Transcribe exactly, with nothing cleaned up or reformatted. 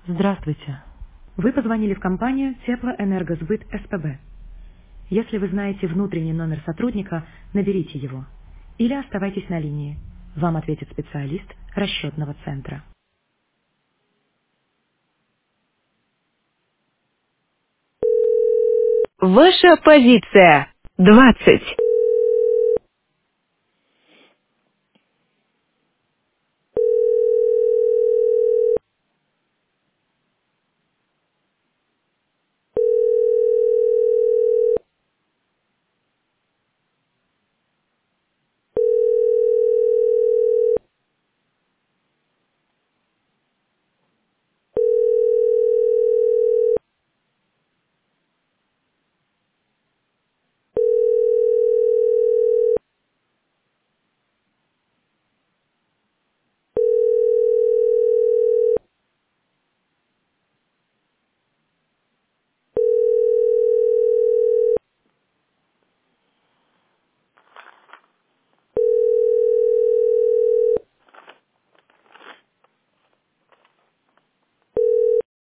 Здравствуйте. Вы позвонили в компанию Теплоэнергосбыт СПБ. Если вы знаете внутренний номер сотрудника, наберите его. Или оставайтесь на линии. Вам ответит специалист расчетного центра. Ваша позиция. двадцать.